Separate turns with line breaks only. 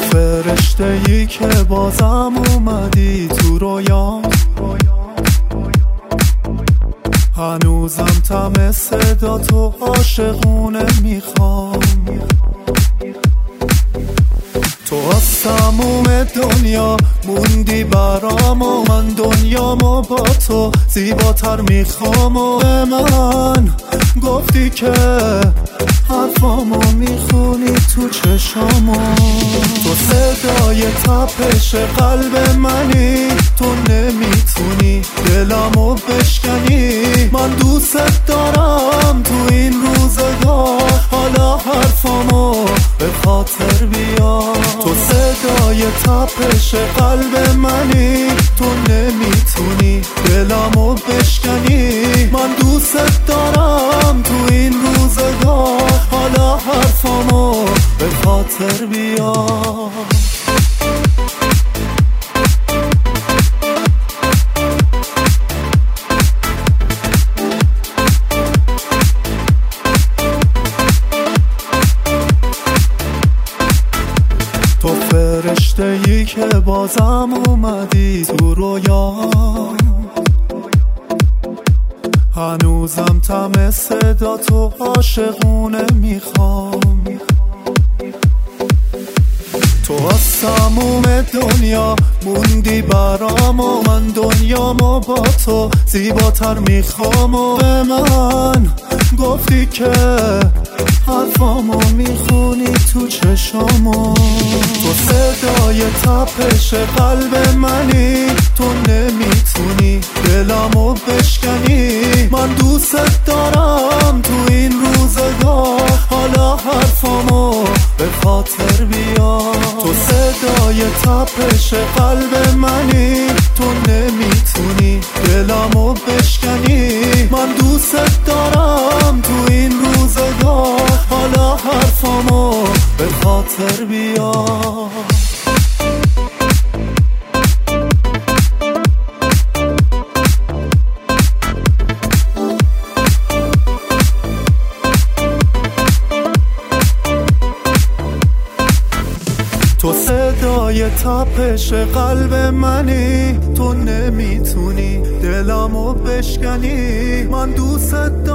فرشته‌ای که بازم اومدی تو رویام، هنوزم طعم صدا تو عاشقونه میخوام. تو از تموم دنیا موندی برام و من دنیامو با تو زیباتر میخوام. و به من گفتی که حرفامو میخونی تو چشامو. تو صدای تپش قلب منی، تو نمیتونی دلمو بشکنی. من دوست دارم تو این روزگار حالا حرفامو به خاطر بیار. تو صدای تپش قلب منی، تو نمیتونی دلمو بشکنی. من دوست دارم تو این روزگار حالا حرفامو به خاطر بیار. تو فرشته‌ای که بازم اومدی تو رویام، هنوزم طعم صدا تو عاشقونه میخوام. تو از تموم دنیا موندی برام و من دنیامو با تو زیباتر میخوام. و به من گفتی که حرفامو میخونی تو چشامو. تو صدای تپش قلب منی، تو نمیتونی دلمو بشکنی. من دوست دارم تو این روزگار حالا حرفامو به خاطر بیار. تو صدای تپش قلب منی، تو نمیتونی دلمو بشکنی. من دوست دارم تو این روزگار حالا حرفامو به خاطر بیار. تو صدای تپش قلب منی، تو نمیتونی دلمو بشکنی. من دوست دارم